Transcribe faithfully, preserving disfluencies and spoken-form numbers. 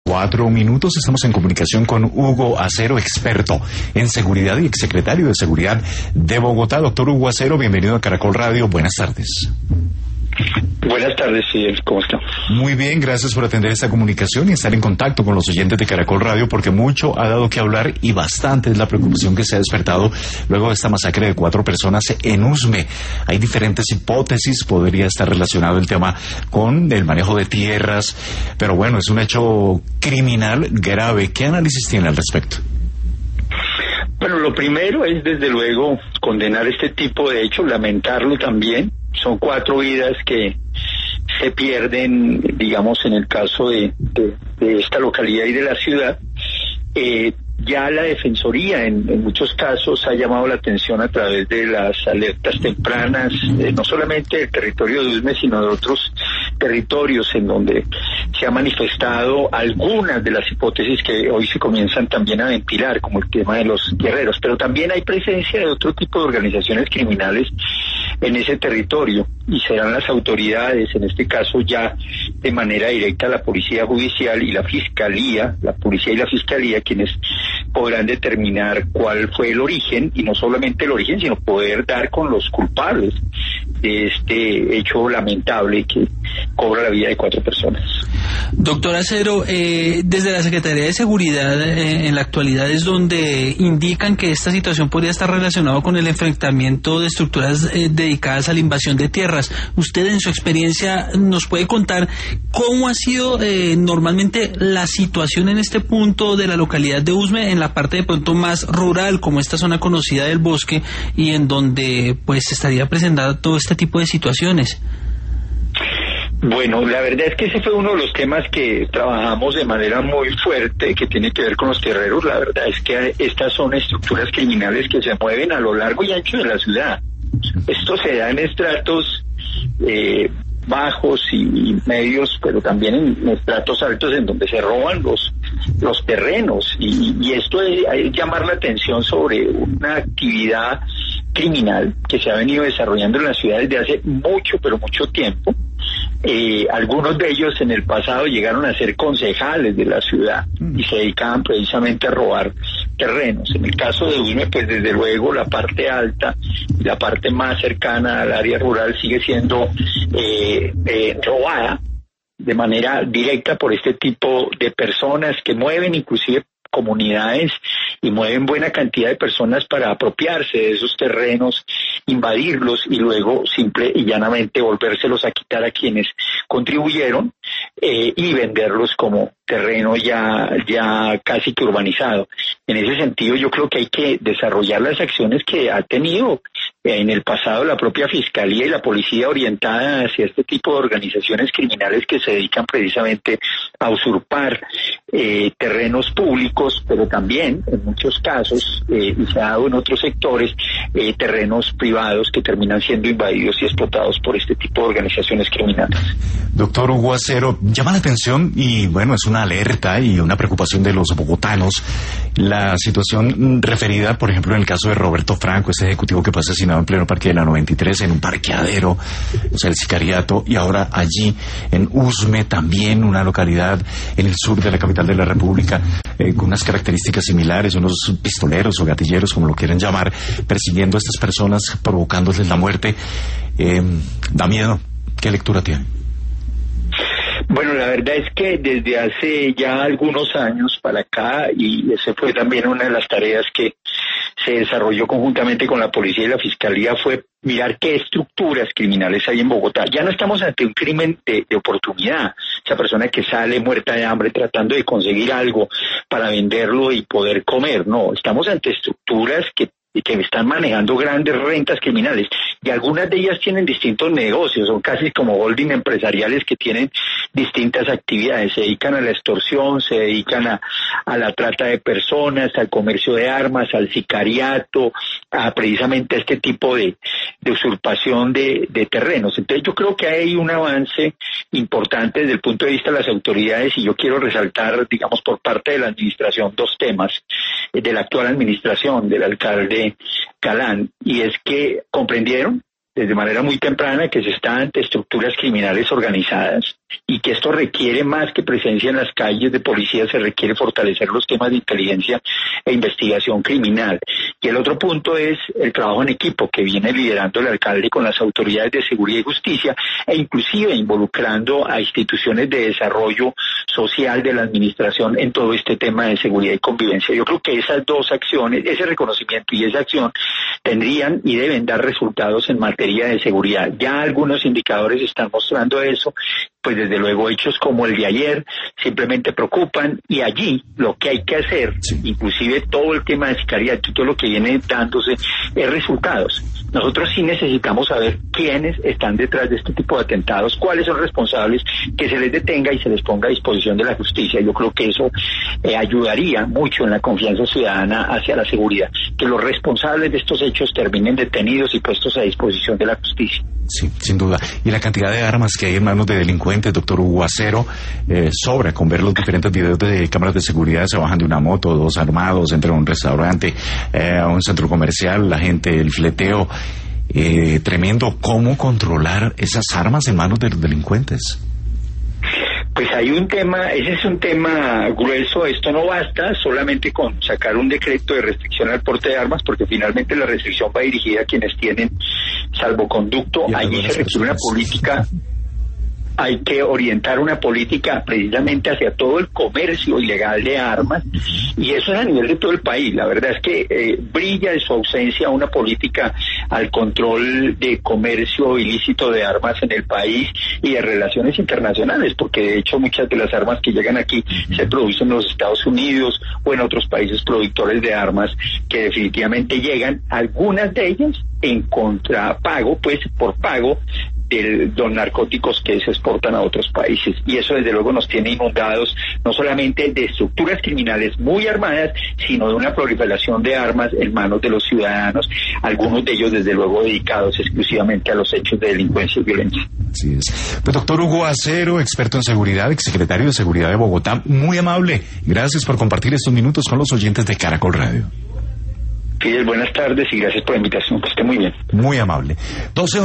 Cuatro minutos, estamos en comunicación con Hugo Acero, experto en seguridad y exsecretario de Seguridad de Bogotá. Doctor Hugo Acero, bienvenido a Caracol Radio, buenas tardes. Buenas tardes, sí, ¿cómo está? Muy bien, gracias por atender esta comunicación y estar en contacto con los oyentes de Caracol Radio, porque mucho ha dado que hablar y bastante es la preocupación que se ha despertado luego de esta masacre de cuatro personas en Usme. Hay diferentes hipótesis, podría estar relacionado el tema con el manejo de tierras, pero bueno, es un hecho criminal grave. ¿Qué análisis tiene al respecto? Bueno, lo primero es desde luego condenar este tipo de hechos, lamentarlo también. Son cuatro vidas que se pierden, digamos, en el caso de, de, de esta localidad y de la ciudad. Eh, ya la Defensoría en, en muchos casos ha llamado la atención a través de las alertas tempranas, eh, no solamente del territorio de Usme, sino de otros territorios en donde se ha manifestado algunas de las hipótesis que hoy se comienzan también a ventilar, como el tema de los guerreros, pero también hay presencia de otro tipo de organizaciones criminales en ese territorio, y serán las autoridades, en este caso ya de manera directa la Policía Judicial y la Fiscalía, la Policía y la Fiscalía, quienes podrán determinar cuál fue el origen, y no solamente el origen, sino poder dar con los culpables de este hecho lamentable que cobra la vida de cuatro personas. Doctor Acero, eh, desde la Secretaría de Seguridad eh, en la actualidad es donde indican que esta situación podría estar relacionada con el enfrentamiento de estructuras eh, dedicadas a la invasión de tierras. ¿Usted en su experiencia nos puede contar cómo ha sido eh, normalmente la situación en este punto de la localidad de Usme, en la parte de pronto más rural, como esta zona conocida del Bosque, y en donde pues se estaría presentando todo este tipo de situaciones? Bueno, la verdad es que ese fue uno de los temas que trabajamos de manera muy fuerte, que tiene que ver con los guerreros. La verdad es que estas son estructuras criminales que se mueven a lo largo y ancho de la ciudad. Esto se da en estratos eh, bajos y medios, pero también en estratos altos, en donde se roban los los terrenos, y, y esto es, es llamar la atención sobre una actividad criminal que se ha venido desarrollando en la ciudad desde hace mucho, pero mucho tiempo. Eh, algunos de ellos en el pasado llegaron a ser concejales de la ciudad y se dedicaban precisamente a robar terrenos. En el caso de Usme, pues desde luego la parte alta, la parte más cercana al área rural sigue siendo eh, eh, robada de manera directa por este tipo de personas que mueven inclusive comunidades y mueven buena cantidad de personas para apropiarse de esos terrenos, invadirlos y luego simple y llanamente volvérselos a quitar a quienes contribuyeron eh, y venderlos como terreno ya ya casi que urbanizado. En ese sentido, yo creo que hay que desarrollar las acciones que ha tenido en el pasado la propia Fiscalía y la Policía orientada hacia este tipo de organizaciones criminales que se dedican precisamente a usurpar eh, terrenos públicos, pero también en muchos casos, eh, y se ha dado en otros sectores, eh, terrenos privados que terminan siendo invadidos y explotados por este tipo de organizaciones criminales. Doctor Hugo Acero, llama la atención y bueno, es una alerta y una preocupación de los bogotanos la situación referida, por ejemplo, en el caso de Roberto Franco, ese ejecutivo que fue asesinado en pleno Parque de la noventa y tres, en un parqueadero, o sea, el sicariato, y ahora allí en Usme, también una localidad en el sur de la capital de la República, eh, con unas características similares, unos pistoleros o gatilleros, como lo quieran llamar, persiguiendo a estas personas, provocándoles la muerte. Eh, da miedo. ¿Qué lectura tiene? Bueno, la verdad es que desde hace ya algunos años para acá, y esa fue también una de las tareas que se desarrolló conjuntamente con la Policía y la Fiscalía, fue mirar qué estructuras criminales hay en Bogotá. Ya no estamos ante un crimen de, de oportunidad, esa persona que sale muerta de hambre tratando de conseguir algo para venderlo y poder comer, no, estamos ante estructuras que y que están manejando grandes rentas criminales, y algunas de ellas tienen distintos negocios, son casi como holding empresariales que tienen distintas actividades, se dedican a la extorsión, se dedican a, a la trata de personas, al comercio de armas, al sicariato, a precisamente este tipo de, de usurpación de, de terrenos. Entonces yo creo que hay un avance importante desde el punto de vista de las autoridades, y yo quiero resaltar, digamos, por parte de la administración, dos temas eh, de la actual administración, del alcalde Galán, y es que comprendieron desde manera muy temprana que se está ante estructuras criminales organizadas, y que esto requiere más que presencia en las calles de policía, se requiere fortalecer los temas de inteligencia e investigación criminal. Y el otro punto es el trabajo en equipo que viene liderando el alcalde con las autoridades de seguridad y justicia, e inclusive involucrando a instituciones de desarrollo social de la administración en todo este tema de seguridad y convivencia. Yo creo que esas dos acciones, ese reconocimiento y esa acción tendrían y deben dar resultados en materia de seguridad. Ya algunos indicadores están mostrando eso, pues desde luego hechos como el de ayer simplemente preocupan, y allí lo que hay que hacer, sí, inclusive todo el tema de sicariato y todo lo que viene dándose, es resultados. Nosotros sí necesitamos saber quiénes están detrás de este tipo de atentados, cuáles son responsables, que se les detenga y se les ponga a disposición de la justicia. Yo creo que eso eh, ayudaría mucho en la confianza ciudadana hacia la seguridad, que los responsables de estos hechos terminen detenidos y puestos a disposición de la justicia. Sí, sin duda. Y la cantidad de armas que hay en manos de delincuentes, doctor Hugo Acero, eh, sobra con ver los diferentes videos de cámaras de seguridad. Se bajan de una moto, dos armados, entran a un restaurante, eh, a un centro comercial, la gente, el fleteo. Eh, tremendo. ¿Cómo controlar esas armas en manos de los delincuentes? Pues hay un tema, ese es un tema grueso. Esto no basta solamente con sacar un decreto de restricción al porte de armas, porque finalmente la restricción va dirigida a quienes tienen salvoconducto. Allí se requiere una política, hay que orientar una política precisamente hacia todo el comercio ilegal de armas, y eso es a nivel de todo el país. La verdad es que eh, brilla de su ausencia una política al control de comercio ilícito de armas en el país y de relaciones internacionales, porque de hecho muchas de las armas que llegan aquí se producen en los Estados Unidos o en otros países productores de armas, que definitivamente llegan, algunas de ellas en contrapago, pues por pago de los narcóticos que se exportan a otros países, y eso desde luego nos tiene inundados no solamente de estructuras criminales muy armadas, sino de una proliferación de armas en manos de los ciudadanos, algunos de ellos desde luego dedicados exclusivamente a los hechos de delincuencia y violencia. Así es. Pues doctor Hugo Acero, experto en seguridad, exsecretario de Seguridad de Bogotá, muy amable, gracias por compartir estos minutos con los oyentes de Caracol Radio. Fidel, buenas tardes y gracias por la invitación, que esté muy bien. Muy amable. doce